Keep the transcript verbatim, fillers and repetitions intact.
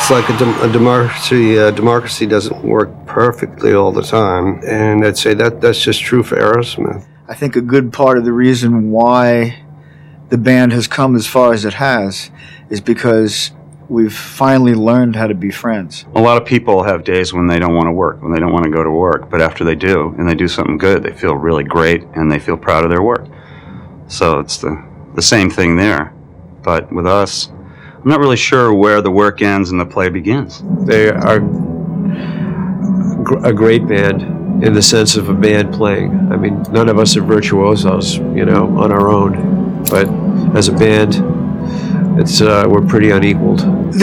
It's like a, dem- a democracy. Uh, democracy doesn't work perfectly all the time, and I'd say that that's just true for Aerosmith. I think a good part of the reason why the band has come as far as it has is because we've finally learned how to be friends. A lot of people have days when they don't want to work, when they don't want to go to work, but after they do, and they do something good, they feel really great, and they feel proud of their work. So it's the, the same thing there. But with us, I'm not really sure where the work ends and the play begins. They are a great band in the sense of a band playing. I mean, none of us are virtuosos, you know, on our own. But as a band, it's uh, we're pretty unequaled.